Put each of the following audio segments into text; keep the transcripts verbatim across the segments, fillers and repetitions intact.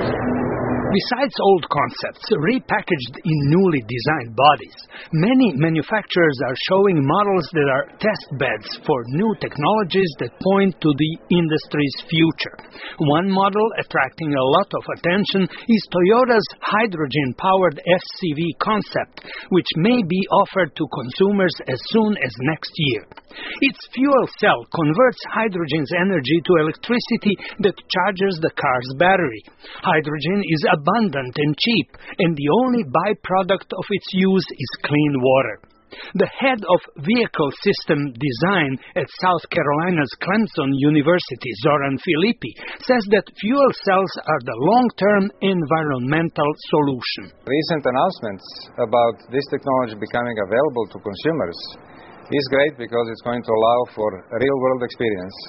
Besides old concepts, repackaged in newly designed bodies, many manufacturers are showing models that are test beds for new technologies that point to the industry's future. One model attracting a lot of attention is Toyota's hydrogen-powered F C V concept, which may be offered to consumers as soon as next year. Its fuel cell converts hydrogen's energy to electricity that charges the car's battery. Hydrogen is abundant and cheap, and the only byproduct of its use is clean water. The head of Vehicle System Design at South Carolina's Clemson University, Zoran Filippi, says that fuel cells are the long-term environmental solution. Recent announcements about this technology becoming available to consumers is great because it's going to allow for real-world experience,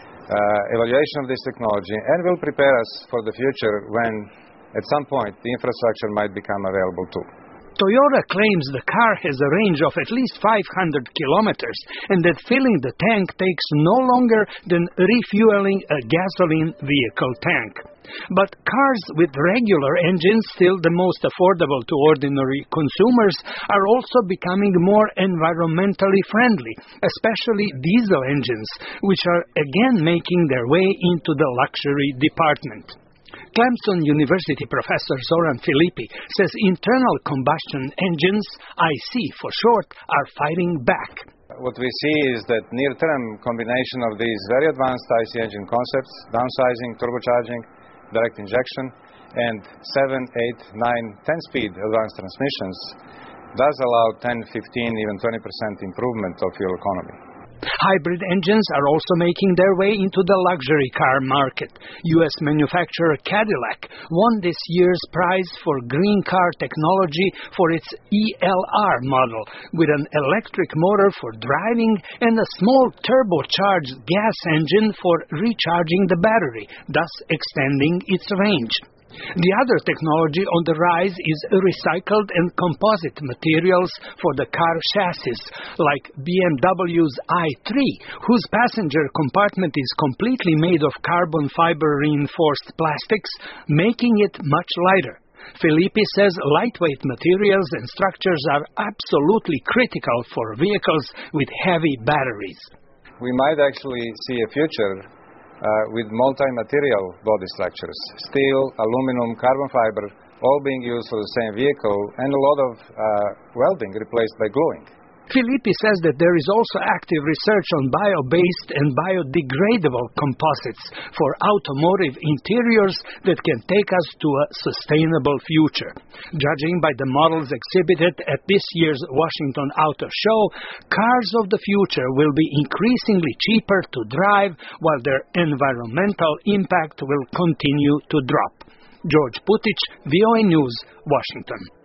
uh, evaluation of this technology, and will prepare us for the future when, at some point, the infrastructure might become available too. Toyota claims the car has a range of at least five hundred kilometers and that filling the tank takes no longer than refueling a gasoline vehicle tank. But cars with regular engines, still the most affordable to ordinary consumers, are also becoming more environmentally friendly, especially diesel engines, which are again making their way into the luxury department. Clemson University professor Zoran Filippi says internal combustion engines, I C for short, are fighting back. What we see is that near-term combination of these very advanced I C engine concepts, downsizing, turbocharging, direct injection, and seven, eight, nine, ten speed advanced transmissions does allow ten, fifteen, even twenty percent improvement of fuel economy. Hybrid engines are also making their way into the luxury car market. U S manufacturer Cadillac won this year's prize for green car technology for its E L R model, with an electric motor for driving and a small turbocharged gas engine for recharging the battery, thus extending its range. The other technology on the rise is recycled and composite materials for the car chassis, like B M W's i three, whose passenger compartment is completely made of carbon fiber reinforced plastics, making it much lighter. Filippi says lightweight materials and structures are absolutely critical for vehicles with heavy batteries. We might actually see a future Uh, with multi-material body structures, steel, aluminum, carbon fiber, all being used for the same vehicle, and a lot of uh, welding replaced by gluing. Filippi says that there is also active research on bio-based and biodegradable composites for automotive interiors that can take us to a sustainable future. Judging by the models exhibited at this year's Washington Auto Show, cars of the future will be increasingly cheaper to drive, while their environmental impact will continue to drop. George Putic, V O A News, Washington.